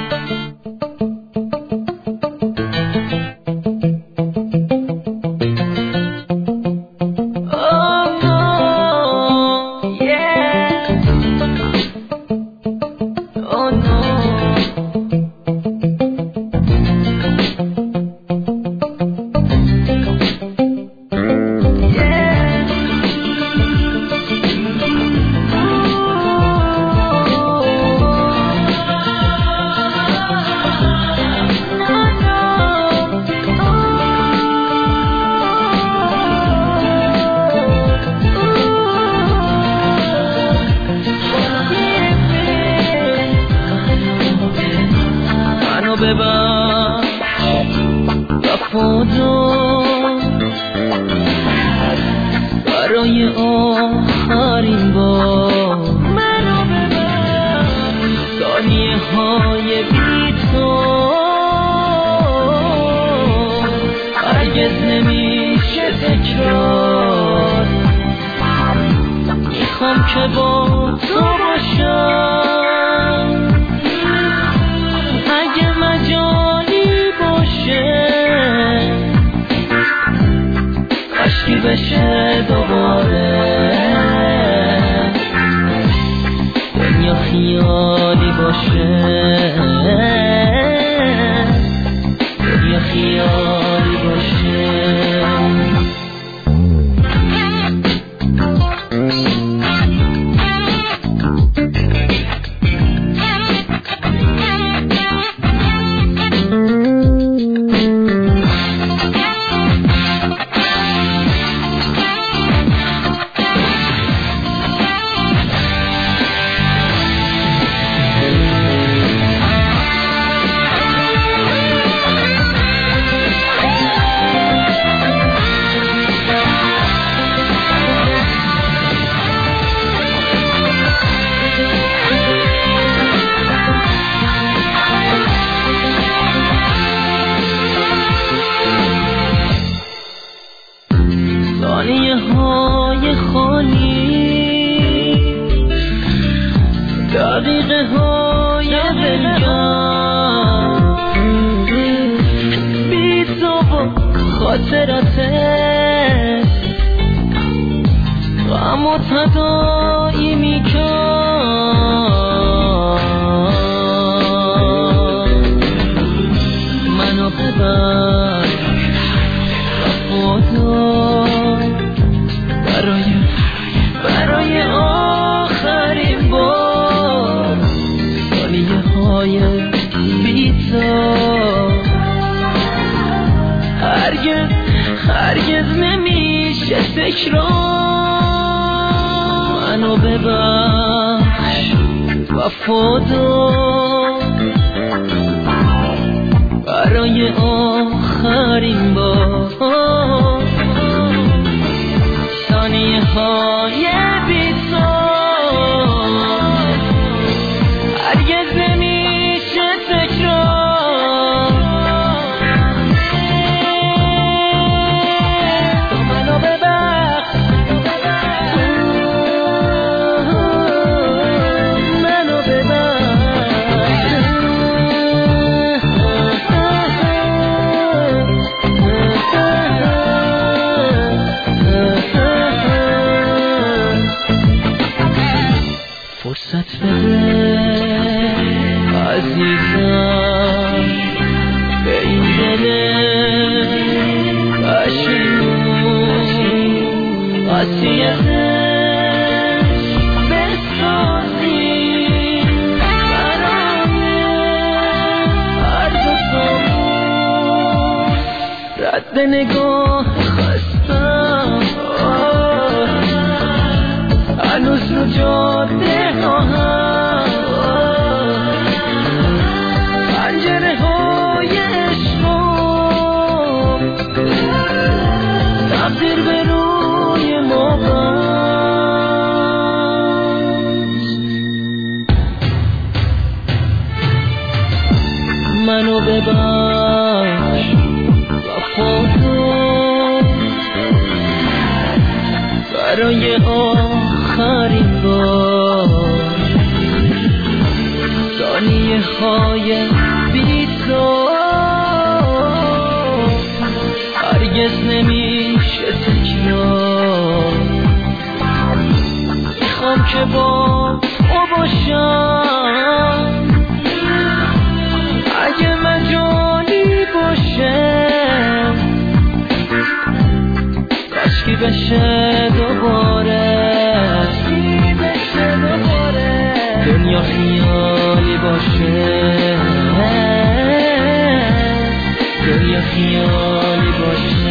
برای آخرین بار منو ببر، ثانیه های بی تو هرگز نمیشه تکرار. میخوام که با تو باشم، اگه مجالی باشه عشقی بشه دوباره، دنیا خیالی باشه، دنیا خیالی باشه. ثانیه های خالی، دقیقه های بلگم، بی تو با خاطرتت غم و تداعی میکن. منو ببر برای آخرین بار، ثانیه های بی تو هرگز نمیشه تکرار. منو ببخش وفادار، برای آخرین بار، ثانیه های بی تو هرگز نمیشه تکرار. تو منو ببخش، منو ببخش، فرصت بده عزیزم به این دل پشیمون، وصیتش بسازی برای هر دوتامون. رد نگاه خستم هنوز رو جاده هم، پنجره های عشقم تبدیل به روی ما بست. منو ببخش وفادار، برای آخرین بار، ثانیه های بی تو هرگز نمیشه تکرار. میخوام که با تو باشم اگه مجالی باشه، کاشکی بشه دوباره دنیا خیالی باشه، دنیا خیالی باشه.